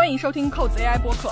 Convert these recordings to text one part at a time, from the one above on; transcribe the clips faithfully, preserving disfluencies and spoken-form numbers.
欢迎收听扣子 A I 播客。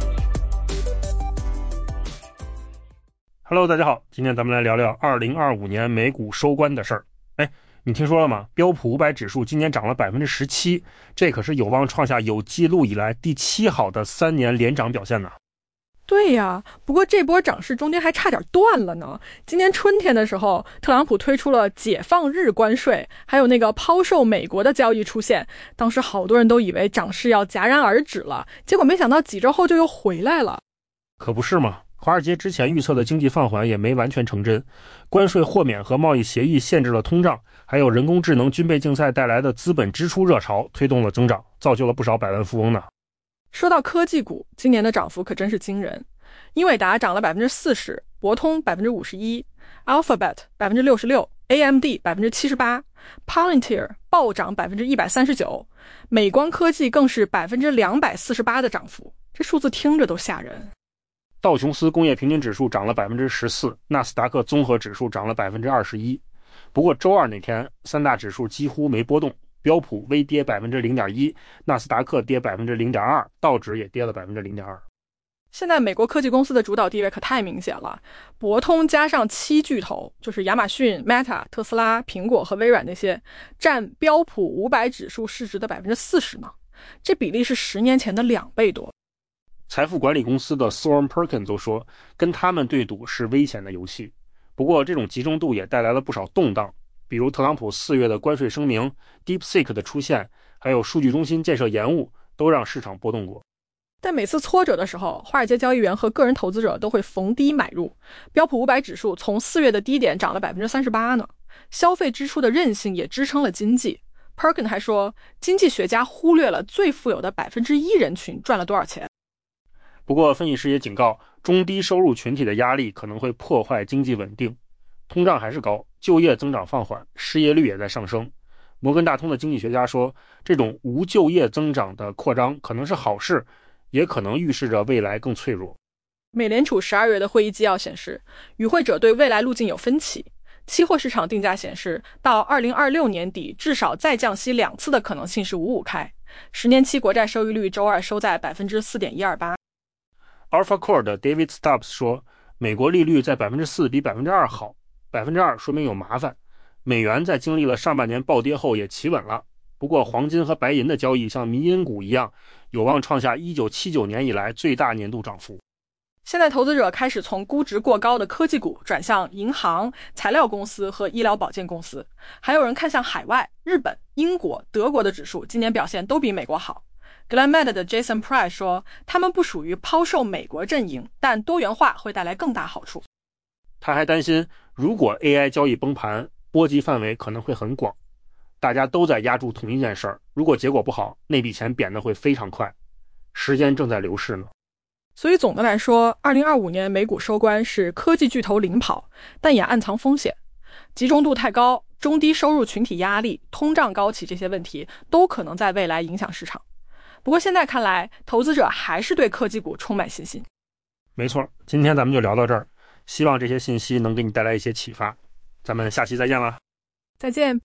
Hello， 大家好，今天咱们来聊聊二零二五年美股收官的事儿。哎，你听说了吗？标普五百指数今年涨了 百分之十七， 这可是有望创下有记录以来第七好的三年连涨表现呢。 对呀，不过这波涨势中间还差点断了呢。今年春天的时候，特朗普推出了解放日关税，还有那个抛售美国的交易出现，当时好多人都以为涨势要戛然而止了，结果没想到几周后就又回来了。 可不是嘛，华尔街之前预测的经济放缓也没完全成真，关税豁免和贸易协议限制了通胀，还有人工智能军备竞赛带来的资本支出热潮推动了增长，造就了不少百万富翁呢。 说到科技股，今年的涨幅可真是惊人。英伟达涨了 百分之四十， 博通 百分之五十一， Alphabet 百分之六十六， A M D 百分之七十八， Palantir 暴涨 百分之一百三十九， 美光科技更是 百分之两百四十八 的涨幅，这数字听着都吓人。 道琼斯工业平均指数涨了 百分之十四， 纳斯达克综合指数涨了 百分之二十一。 不过周二那天三大指数几乎没波动，标普微跌 百分之零点一， 纳斯达克跌 百分之零点二， 道指也跌了 百分之零点二。 现在美国科技公司的主导地位可太明显了，博通加上七巨头，就是亚马逊、Meta、特斯拉、苹果和微软那些，占标普五百指数市值的 百分之四十 呢，这比例是十年前的两倍多。 财富管理公司的 Storm Perkins 都说，跟他们对赌是危险的游戏。不过这种集中度也带来了不少动荡，比如特朗普四月的关税声明、 DeepSeek 的出现，还有数据中心建设延误，都让市场波动过。 但每次挫折的时候，华尔街交易员和个人投资者都会逢低买入。标普五百指数从四月的低点涨了 百分之三十八 呢。消费支出的韧性也支撑了经济。Perkins 还说，经济学家忽略了最富有的 百分之一 人群赚了多少钱。 不过分析师也警告，中低收入群体的压力可能会破坏经济稳定。通胀还是高，就业增长放缓，失业率也在上升。摩根大通的经济学家说，这种无就业增长的扩张可能是好事，也可能预示着未来更脆弱。 美联储十二月的会议纪要显示，与会者对未来路径有分歧。期货市场定价显示，到二零二六年底至少再降息两次的可能性是五五开。十年期国债收益率周二收在 百分之四点一二八。 AlphaCore 的 David Stubbs 说，美国利率在 百分之四 比 百分之二 好， 百分之二 说明有麻烦。美元在经历了上半年暴跌后也企稳了，不过黄金和白银的交易像迷因股一样，有望创下一九七九年以来最大年度涨幅。 现在投资者开始从估值过高的科技股转向银行、材料公司和医疗保健公司，还有人看向海外，日本、英国、德国的指数今年表现都比美国好。GlenMed 的 Jason Price 说，他们不属于抛售美国阵营，但多元化会带来更大好处。 他还担心，如果 A I 交易崩盘，波及范围可能会很广，大家都在压住同一件事儿，如果结果不好，那笔钱贬得会非常快，时间正在流逝呢。 所以总的来说，二零二五年美股收官是科技巨头领跑，但也暗藏风险。集中度太高，中低收入群体压力，通胀高企，这些问题都可能在未来影响市场。不过现在看来，投资者还是对科技股充满信心。 没错，今天咱们就聊到这儿，希望这些信息能给你带来一些启发。咱们下期再见了。 再见。